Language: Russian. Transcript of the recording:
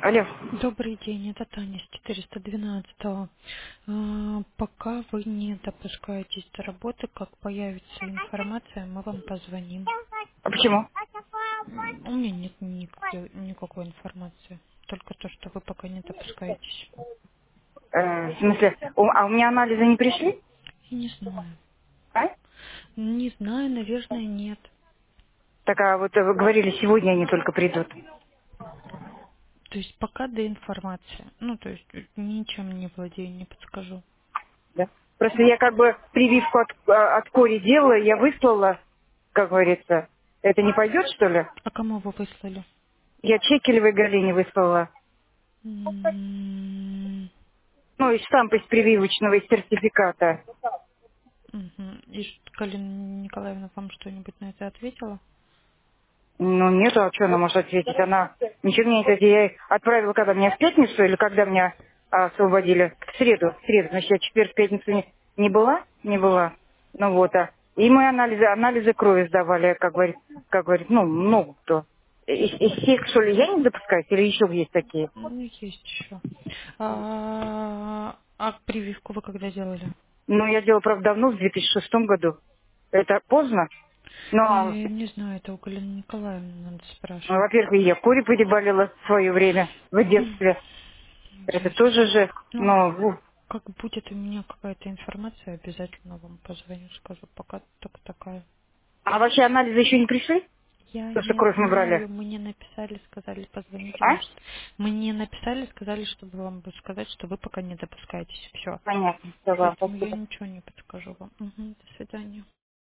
Алло. Добрый день, это Таня с 412. Пока вы не допускаетесь до работы, как появится информация, мы вам позвоним. А почему? У меня нет никакой информации, только то, что вы пока не допускаетесь. В смысле, а у меня анализы не пришли? Я не знаю. А? Не знаю, наверное, нет. Так, а вот вы говорили, сегодня они только придут. То есть пока до информации. Ну, то есть ничем не владею, не подскажу. Да? Просто я как бы прививку от кори делала, я выслала, как говорится. Это не пойдет, что ли? А кому вы выслали? Я Чекелевой Галине выслала. М, Ну, и штамп из прививочного, из сертификата. Мгм. И Галина Николаевна вам что-нибудь на это ответила? Ну, нет, а что она может ответить? Она ничего мне не ответила. Я ей отправила, когда меня в пятницу, или когда меня освободили? В среду. Значит, я четверг, пятницу не была? Не была. Ну вот, и мы анализы крови сдавали, как говорит, ну, много кто. Из всех, что ли, я не допускаюсь, или еще есть такие? Ну, есть еще. А прививку вы когда делали? Ну, я делала, правда, давно, в 2006 году. Это поздно, но, Не знаю, это у Галины Николаевны надо ну, спрашивать. во-первых, и я кури переболела в свое время, в детстве. Это тоже Ясно. же, Ну, ну, как будет у меня какая-то информация, обязательно вам позвоню, скажу. Пока только такая. а вообще анализы еще не пришли? Я То, что не кровь мы брали. знаю, мне написали, сказали, позвоните А? вам. Мне написали, сказали, чтобы вам сказать, что вы пока не допускаетесь. Все. Понятно. Все, ладно, Поэтому я спасибо. ничего не подскажу вам. Мгм, до свидания.